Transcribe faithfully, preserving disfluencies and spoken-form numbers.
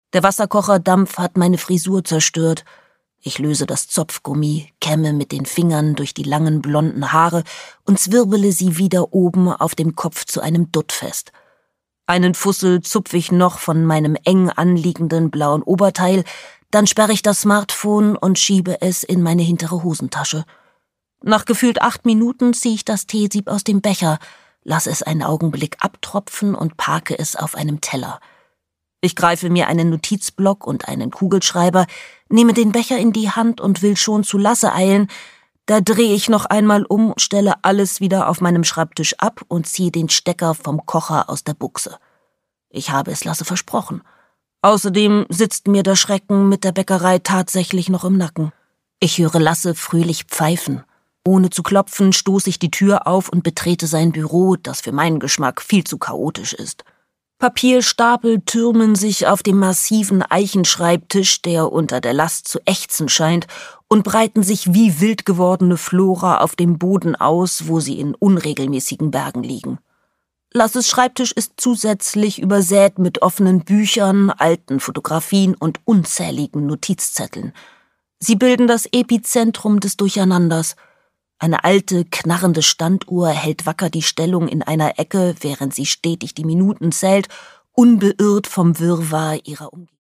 Der Wasserkocherdampf hat meine Frisur zerstört. Ich löse das Zopfgummi, kämme mit den Fingern durch die langen blonden Haare und zwirbele sie wieder oben auf dem Kopf zu einem Dutt fest. Einen Fussel zupf ich noch von meinem eng anliegenden blauen Oberteil, dann sperre ich das Smartphone und schiebe es in meine hintere Hosentasche. Nach gefühlt acht Minuten ziehe ich das Teesieb aus dem Becher, lasse es einen Augenblick abtropfen und parke es auf einem Teller. Ich greife mir einen Notizblock und einen Kugelschreiber, nehme den Becher in die Hand und will schon zu Lasse eilen. Da drehe ich noch einmal um, stelle alles wieder auf meinem Schreibtisch ab und ziehe den Stecker vom Kocher aus der Buchse. Ich habe es Lasse versprochen. Außerdem sitzt mir der Schrecken mit der Bäckerei tatsächlich noch im Nacken. Ich höre Lasse fröhlich pfeifen. Ohne zu klopfen stoße ich die Tür auf und betrete sein Büro, das für meinen Geschmack viel zu chaotisch ist. Papierstapel türmen sich auf dem massiven Eichenschreibtisch, der unter der Last zu ächzen scheint, und breiten sich wie wild gewordene Flora auf dem Boden aus, wo sie in unregelmäßigen Bergen liegen. Lasses Schreibtisch ist zusätzlich übersät mit offenen Büchern, alten Fotografien und unzähligen Notizzetteln. Sie bilden das Epizentrum des Durcheinanders. Eine alte, knarrende Standuhr hält wacker die Stellung in einer Ecke, während sie stetig die Minuten zählt, unbeirrt vom Wirrwarr ihrer Umgebung.